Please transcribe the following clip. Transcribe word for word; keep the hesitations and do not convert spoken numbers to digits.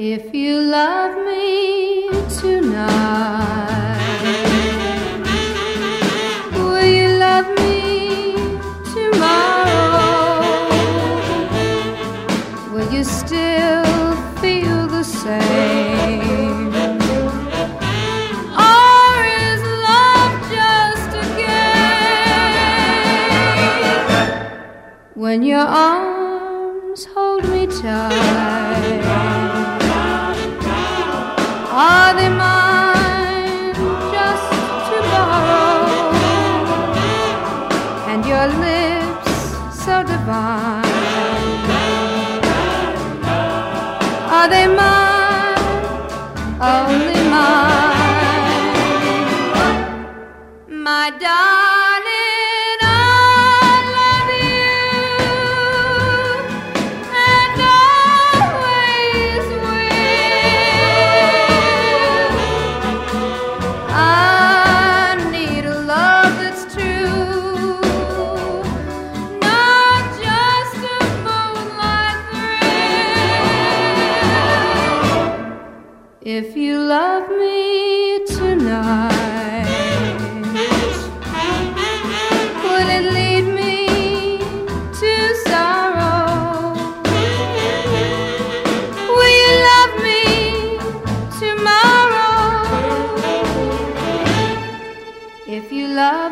If you love me tonight, will you love me tomorrow? Will you still feel the same? Or is love just a game? When your arms hold me tight, are they mine just to borrow? And your lips so divine, are they mine, only mine? My darling, I love you and always will. I need a love that's true, not just a moonlight thrill. If you love me tonight, will it lead me to sorrow? Will you love me tomorrow? If you love